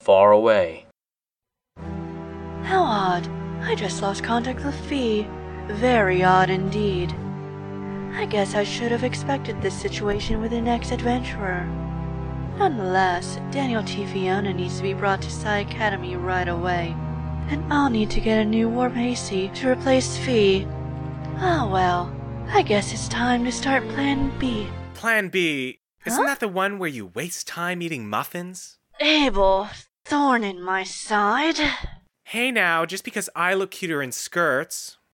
far away. How odd. I just lost contact with Fee. Very odd indeed. I guess I should have expected this situation with the next adventurer. Nonetheless, Daniel T. Fiona needs to be brought to Psi Academy right away. And I'll need to get a new Warp Hasty to replace Fee. Ah well, I guess it's time to start Plan B. Plan B? Isn't Huh? that the one where you waste time eating muffins? Abel, thorn in my side. Hey now, just because I look cuter in skirts,